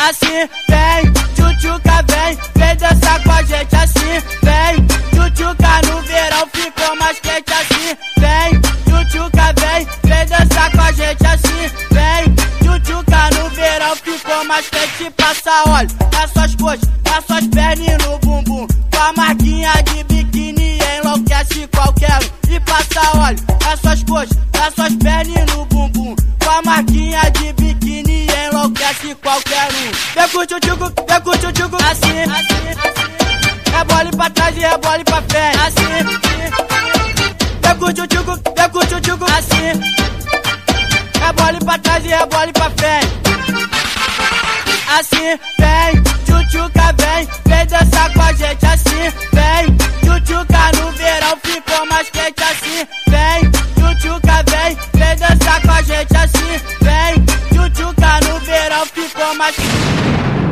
assim, vem, tchutchuca, vem dançar com a gente assim, vem, tchutchuca no verão ficou mais quente assim, vem, tchutchuca, vem dançar com a gente assim, vem, tchutchuca no verão ficou mais quente, passa óleo nas suas coxas, nas suas pernas e no bumbum, com a marquinha de biquíni enlouquece qualquer um, e passa óleo nas suas coxas, nas suas pernas e no bumbum, com a marquinha de biquíni enlouquece qualquer um. Vem com o tchutchuco, assim, rebole pra trás e rebole pra frente, assim. Vem com o tchutchuco, assim, rebole pra trás e rebole pra frente, assim. Vem, tchutchuca, vem dançar com a gente assim, vem, tchutchuca no verão ficou mais quente assim, vem, tchutchuca, vem dançar com a gente assim, vem, tchutchuca no verão ficou mais quente.